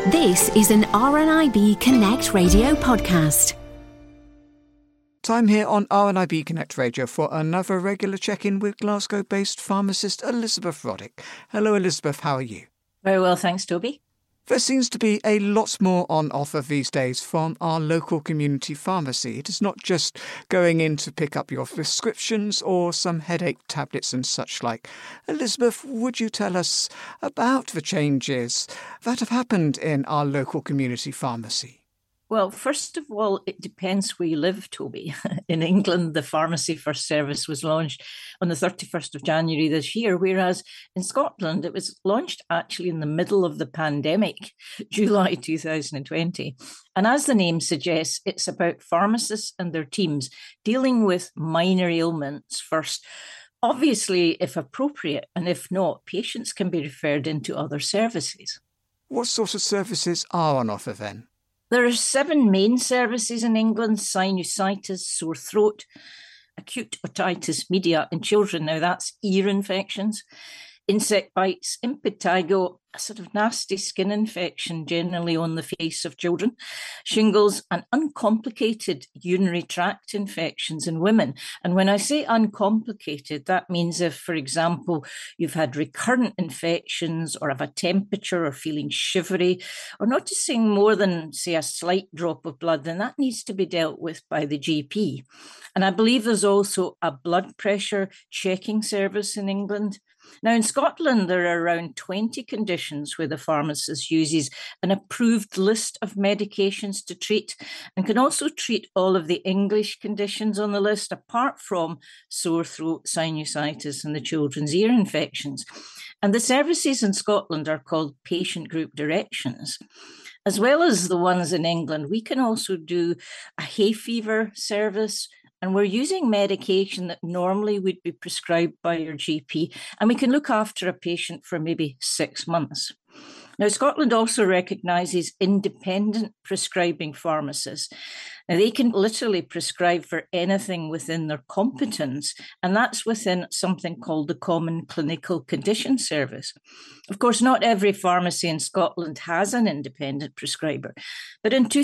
This is an RNIB Connect Radio podcast. Time here on RNIB Connect Radio for another regular check-in with Glasgow-based pharmacist Elizabeth Roddick. Hello, Elizabeth. How are you? Very well, thanks, Toby. There seems to be a lot more on offer these days from our local community pharmacy. It is not just going in to pick up your prescriptions or some headache tablets and such like. Elizabeth, would you tell us about the changes that have happened in our local community pharmacy? Well, first of all, it depends where you live, Toby. In England, the Pharmacy First service was launched on the 31st of January this year, whereas in Scotland, it was launched actually in the middle of the pandemic, July 2020. And as the name suggests, it's about pharmacists and their teams dealing with minor ailments first. Obviously, if appropriate, and if not, patients can be referred into other services. What sort of services are on offer then? There are 7 main services in England: sinusitis, sore throat, acute otitis media in children. Now that's ear infections, insect bites, impetigo, a sort of nasty skin infection generally on the face of children, shingles, and uncomplicated urinary tract infections in women. And when I say uncomplicated, that means if, for example, you've had recurrent infections or have a temperature or feeling shivery or noticing more than, say, a slight drop of blood, then that needs to be dealt with by the GP. And I believe there's also a blood pressure checking service in England. Now, in Scotland, there are around 20 conditions where the pharmacist uses an approved list of medications to treat and can also treat all of the English conditions on the list, apart from sore throat, sinusitis, and the children's ear infections. And the services in Scotland are called patient group directions. As well as the ones in England, we can also do a hay fever service, and we're using medication that normally would be prescribed by your GP, and we can look after a patient for maybe 6 months. Now, Scotland also recognises independent prescribing pharmacists. Now, they can literally prescribe for anything within their competence, and that's within something called the Common Clinical Condition Service. Of course, not every pharmacy in Scotland has an independent prescriber, but in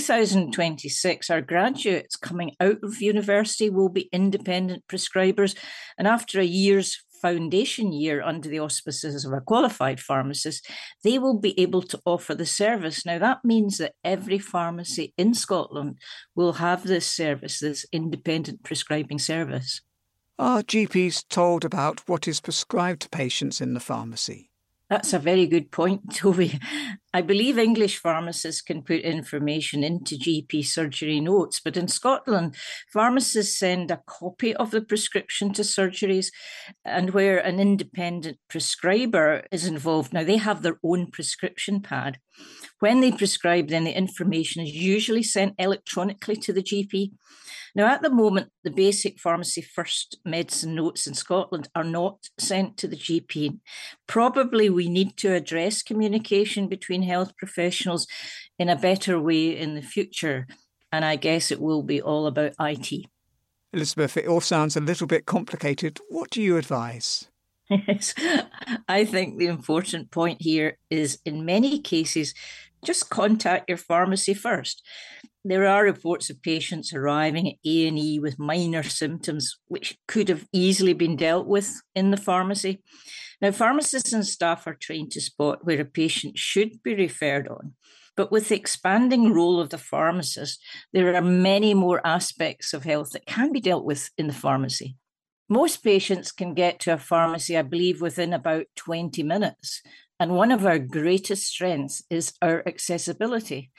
2026, our graduates coming out of university will be independent prescribers, and after a year's foundation year under the auspices of a qualified pharmacist, they will be able to offer the service. Now, that means that every pharmacy in Scotland will have this service, this independent prescribing service. Are GPs told about what is prescribed to patients in the pharmacy? That's a very good point, Toby. I believe English pharmacists can put information into GP surgery notes, but in Scotland, pharmacists send a copy of the prescription to surgeries, and where an independent prescriber is involved, now they have their own prescription pad. When they prescribe, then the information is usually sent electronically to the GP. Now, at the moment, the basic pharmacy first medicine notes in Scotland are not sent to the GP. Probably we need to address communication between health professionals in a better way in the future. And I guess it will be all about IT. Elizabeth, it all sounds a little bit complicated. What do you advise? Yes, I think the important point here is in many cases, just contact your pharmacy first. There are reports of patients arriving at A&E with minor symptoms, which could have easily been dealt with in the pharmacy. Now, pharmacists and staff are trained to spot where a patient should be referred on. But with the expanding role of the pharmacist, there are many more aspects of health that can be dealt with in the pharmacy. Most patients can get to a pharmacy, I believe, within about 20 minutes. And one of our greatest strengths is our accessibility.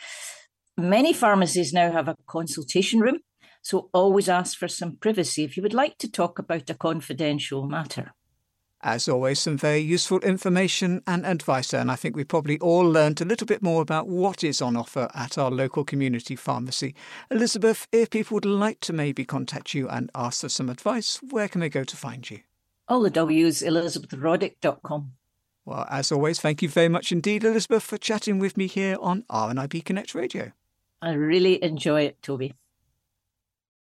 Many pharmacies now have a consultation room, so always ask for some privacy if you would like to talk about a confidential matter. As always, some very useful information and advice there, and I think we probably all learned a little bit more about what is on offer at our local community pharmacy. Elizabeth, if people would like to maybe contact you and ask for some advice, where can they go to find you? All the W's, elizabethroddick.com. Well, as always, thank you very much indeed, Elizabeth, for chatting with me here on RNIB Connect Radio. I really enjoy it, Toby.